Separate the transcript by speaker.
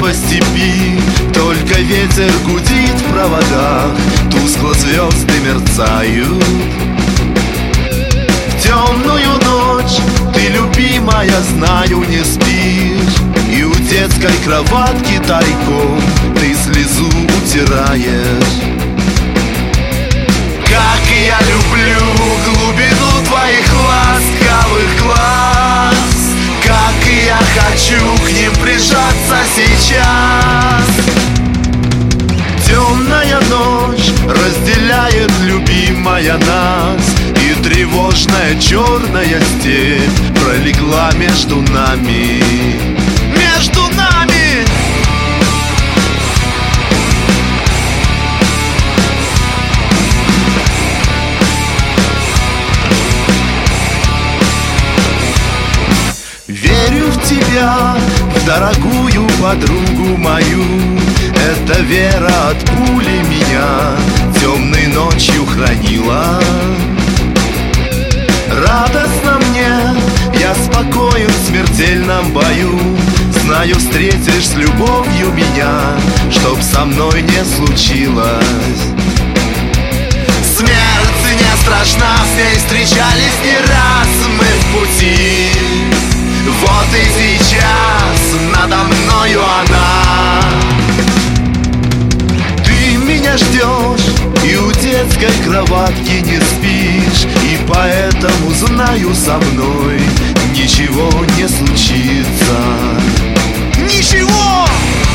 Speaker 1: по степи, только ветер гудит в проводах, тускло звезды мерцают. В темную ночь ты, любимая, знаю, не спишь, и у детской кроватки тайком ты слезу утираешь. Как я люблю глубину твоих ласковых глаз, как я хочу к ним прижаться сейчас. Темная ночь разделяет, любимая, нас, и тревожная черная степь пролегла между нами. Между нами! Верю в тебя, в дорогую подругу мою. Эта вера от пули меня темной ночью хранила. Радостно мне, я спокоен в смертельном бою. Знаю, встретишь с любовью меня, чтоб со мной не случилось. Смерть не страшна, с ней встречались не раз мы в пути. Вот и сейчас надо мною она. Ты меня ждешь, и у детской кроватки не спишь, и поэтому знаю, со мной ничего не случится. Ничего!